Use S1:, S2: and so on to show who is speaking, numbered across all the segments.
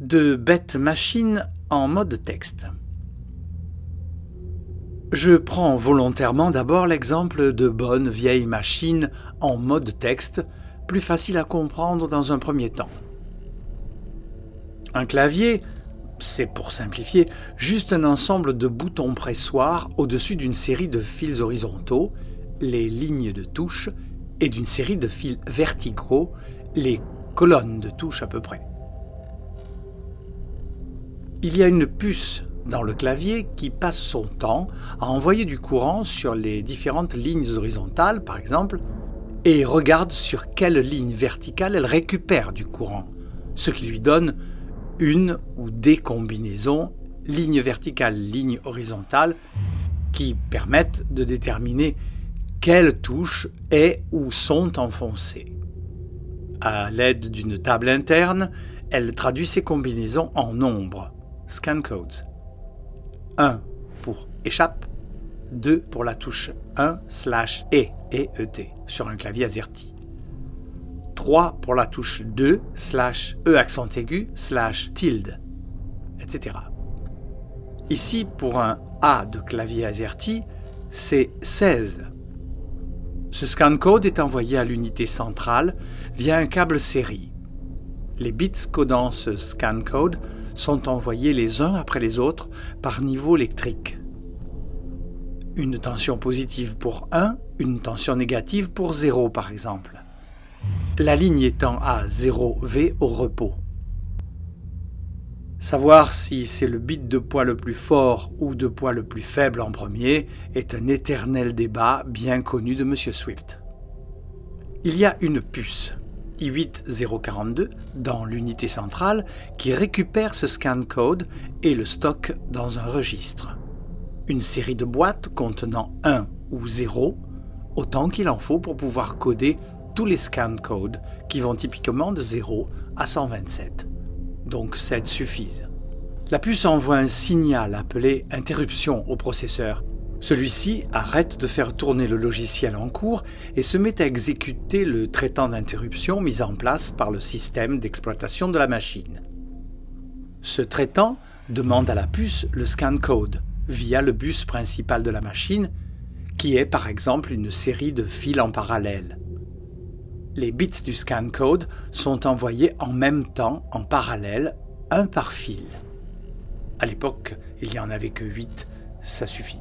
S1: de bêtes machines en mode texte. Je prends volontairement d'abord l'exemple de bonnes vieilles machines en mode texte, plus facile à comprendre dans un premier temps. Un clavier, c'est pour simplifier, juste un ensemble de boutons pressoirs au-dessus d'une série de fils horizontaux, les lignes de touches, et d'une série de fils verticaux, les colonnes de touches à peu près. Il y a une puce dans le clavier qui passe son temps à envoyer du courant sur les différentes lignes horizontales, par exemple, et regarde sur quelle ligne verticale elle récupère du courant, ce qui lui donne une ou des combinaisons ligne verticale, ligne horizontale, qui permettent de déterminer quelles touches est ou sont enfoncées. À l'aide d'une table interne, elle traduit ces combinaisons en nombres, scan codes. 1 pour échappe, 2 pour la touche 1/E, E-E-T, sur un clavier AZERTY. 3 pour la touche 2/E accent aigu /tilde, etc. Ici, pour un A de clavier AZERTY, c'est 16. Ce scan code est envoyé à l'unité centrale via un câble série. Les bits codant ce scan code sont envoyés les uns après les autres par niveau électrique. Une tension positive pour 1, une tension négative pour 0 par exemple. La ligne étant à 0V au repos. Savoir si c'est le bit de poids le plus fort ou de poids le plus faible en premier est un éternel débat bien connu de M. Swift. Il y a une puce, I8042, dans l'unité centrale qui récupère ce scan code et le stocke dans un registre. Une série de boîtes contenant 1 ou 0, autant qu'il en faut pour pouvoir coder tous les scan codes qui vont typiquement de 0 à 127. Donc 7 suffisent. La puce envoie un signal appelé interruption au processeur. Celui-ci arrête de faire tourner le logiciel en cours et se met à exécuter le traitant d'interruption mis en place par le système d'exploitation de la machine. Ce traitant demande à la puce le scan code via le bus principal de la machine, qui est par exemple une série de fils en parallèle. Les bits du scan code sont envoyés en même temps, en parallèle, un par fil. À l'époque, il n'y en avait que 8, ça suffit.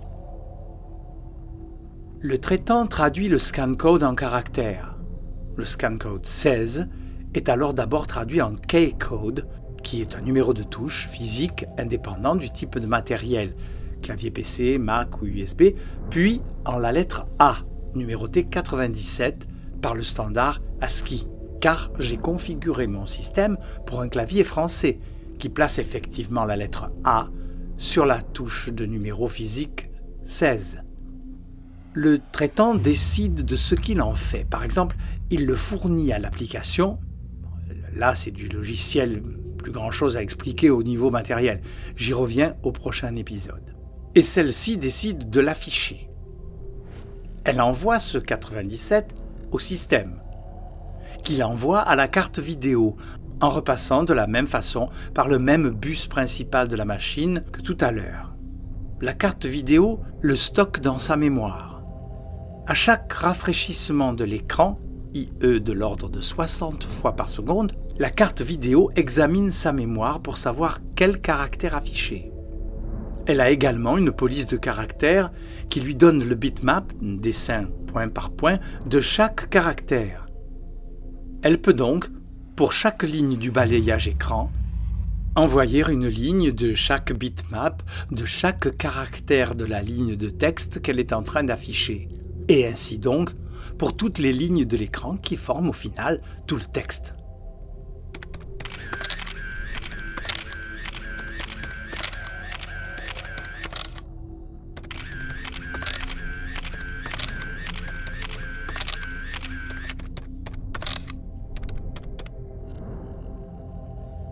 S1: Le traitant traduit le scan code en caractères. Le scan code 16 est alors d'abord traduit en K-code, qui est un numéro de touche physique indépendant du type de matériel, clavier PC, Mac ou USB, puis en la lettre A, numérotée 97, par le standard ASCII, car j'ai configuré mon système pour un clavier français qui place effectivement la lettre A sur la touche de numéro physique 16. Le traitant décide de ce qu'il en fait. Par exemple, il le fournit à l'application. Là, c'est du logiciel, plus grand chose à expliquer au niveau matériel. J'y reviens au prochain épisode. Et celle-ci décide de l'afficher. Elle envoie ce 97 au système, qu'il envoie à la carte vidéo, en repassant de la même façon par le même bus principal de la machine que tout à l'heure. La carte vidéo le stocke dans sa mémoire. À chaque rafraîchissement de l'écran, IE de l'ordre de 60 fois par seconde, la carte vidéo examine sa mémoire pour savoir quel caractère afficher. Elle a également une police de caractères qui lui donne le bitmap, dessin point par point, de chaque caractère. Elle peut donc, pour chaque ligne du balayage écran, envoyer une ligne de chaque bitmap de chaque caractère de la ligne de texte qu'elle est en train d'afficher, et ainsi donc pour toutes les lignes de l'écran qui forment au final tout le texte.